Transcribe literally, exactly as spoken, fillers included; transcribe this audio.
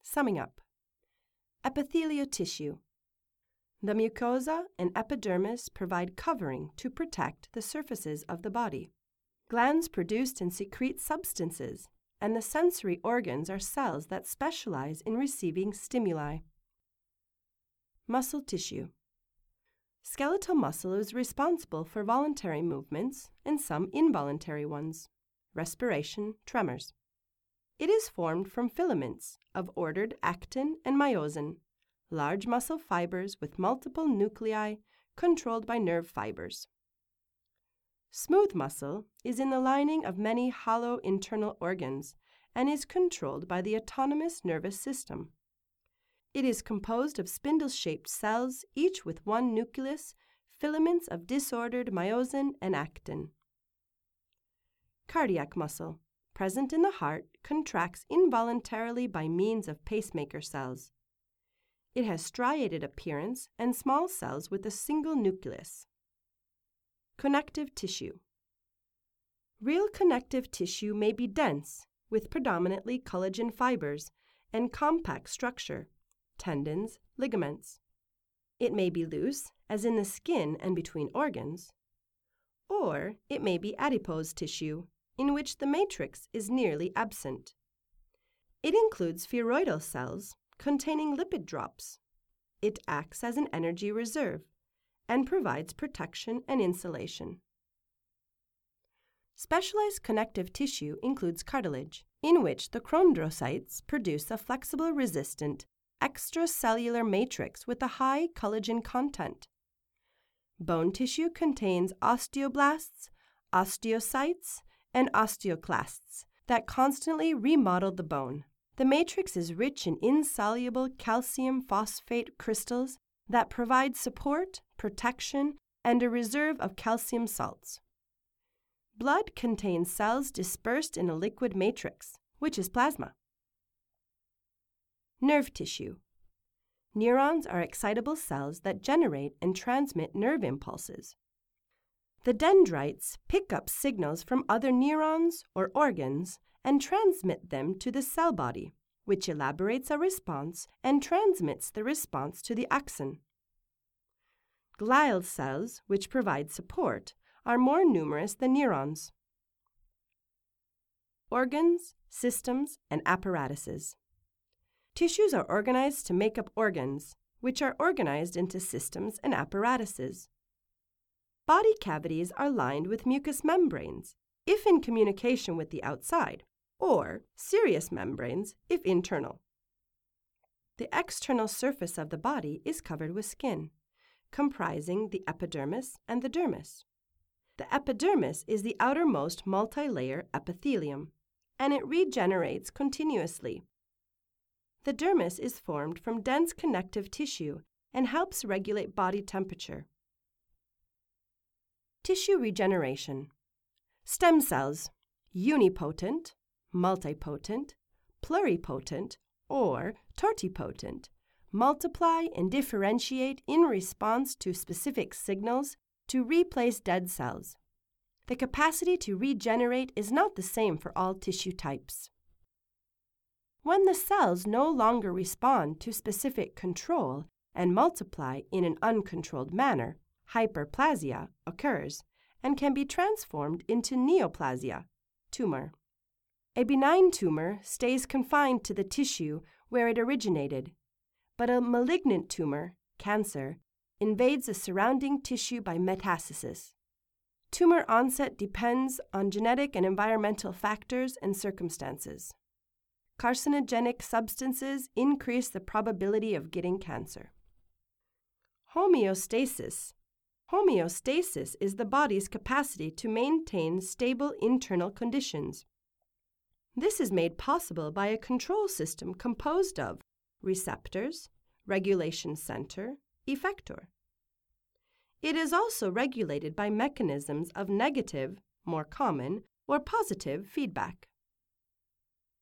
Summing up. Epithelial tissue. The mucosa and epidermis provide covering to protect the surfaces of the body. Glands produce and secrete substances, and the sensory organs are cells that specialize in receiving stimuli. Muscle tissue. Skeletal muscle is responsible for voluntary movements and some involuntary ones, respiration, tremors. It is formed from filaments of ordered actin and myosin, large muscle fibers with multiple nuclei controlled by nerve fibers. Smooth muscle is in the lining of many hollow internal organs and is controlled by the autonomous nervous system. It is composed of spindle-shaped cells, each with one nucleus, filaments of disordered myosin and actin. Cardiac muscle, present in the heart, contracts involuntarily by means of pacemaker cells. It has striated appearance and small cells with a single nucleus. Connective tissue. Real connective tissue may be dense, with predominantly collagen fibers and compact structure, tendons, ligaments. It may be loose, as in the skin and between organs, or it may be adipose tissue, in which the matrix is nearly absent. It includes spheroidal cells containing lipid drops. It acts as an energy reserve and provides protection and insulation. Specialized connective tissue includes cartilage, in which the chondrocytes produce a flexible, resistant, extracellular matrix with a high collagen content. Bone tissue contains osteoblasts, osteocytes, and osteoclasts that constantly remodel the bone. The matrix is rich in insoluble calcium phosphate crystals that provide support, protection, and a reserve of calcium salts. Blood contains cells dispersed in a liquid matrix, which is plasma. Nerve tissue. Neurons are excitable cells that generate and transmit nerve impulses. The dendrites pick up signals from other neurons or organs and transmit them to the cell body, which elaborates a response and transmits the response to the axon. Glial cells, which provide support, are more numerous than neurons. Organs, systems, and apparatuses. Tissues are organized to make up organs, which are organized into systems and apparatuses. Body cavities are lined with mucous membranes, if in communication with the outside, or serous membranes if internal. The external surface of the body is covered with skin, comprising the epidermis and the dermis. The epidermis is the outermost multilayer epithelium, and it regenerates continuously. The dermis is formed from dense connective tissue and helps regulate body temperature. Tissue regeneration. Stem cells, unipotent, multipotent, pluripotent, or totipotent, multiply and differentiate in response to specific signals to replace dead cells. The capacity to regenerate is not the same for all tissue types. When the cells no longer respond to specific control and multiply in an uncontrolled manner, hyperplasia occurs and can be transformed into neoplasia, tumor. A benign tumor stays confined to the tissue where it originated, but a malignant tumor, cancer, invades the surrounding tissue by metastasis. Tumor onset depends on genetic and environmental factors and circumstances. Carcinogenic substances increase the probability of getting cancer. Homeostasis. Homeostasis is the body's capacity to maintain stable internal conditions. This is made possible by a control system composed of receptors, regulation center, effector. It is also regulated by mechanisms of negative, more common, or positive feedback.